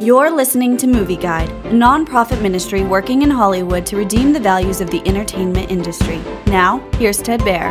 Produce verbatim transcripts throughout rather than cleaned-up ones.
You're listening to Movie Guide, a non-profit ministry working in Hollywood to redeem the values of the entertainment industry. Now, here's Ted Baer.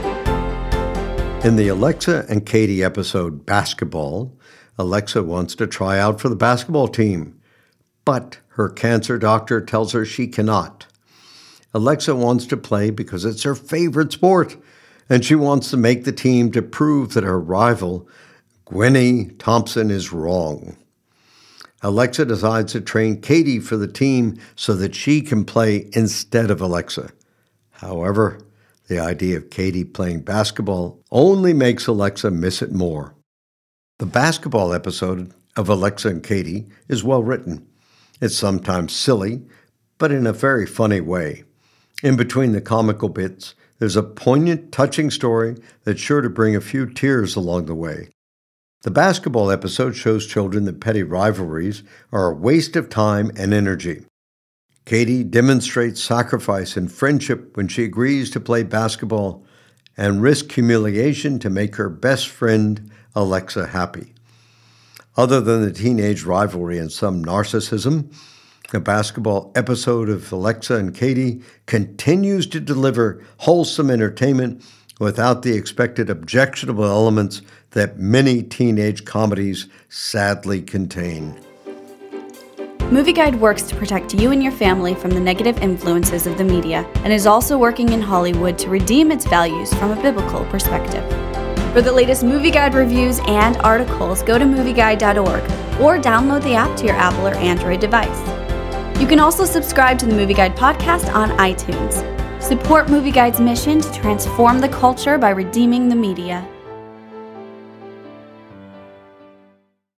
In the Alexa and Katie episode, Basketball, Alexa wants to try out for the basketball team, but her cancer doctor tells her she cannot. Alexa wants to play because it's her favorite sport, and she wants to make the team to prove that her rival, Gwenny Thompson, is wrong. Alexa decides to train Katie for the team so that she can play instead of Alexa. However, the idea of Katie playing basketball only makes Alexa miss it more. The basketball episode of Alexa and Katie is well written. It's sometimes silly, but in a very funny way. In between the comical bits, there's a poignant, touching story that's sure to bring a few tears along the way. The basketball episode shows children that petty rivalries are a waste of time and energy. Katie demonstrates sacrifice and friendship when she agrees to play basketball and risk humiliation to make her best friend, Alexa, happy. Other than the teenage rivalry and some narcissism, the basketball episode of Alexa and Katie continues to deliver wholesome entertainment without the expected objectionable elements that many teenage comedies sadly contain. Movie Guide works to protect you and your family from the negative influences of the media and is also working in Hollywood to redeem its values from a biblical perspective. For the latest Movie Guide reviews and articles, go to movie guide dot org or download the app to your Apple or Android device. You can also subscribe to the Movie Guide podcast on iTunes. Support Movie Guide's mission to transform the culture by redeeming the media.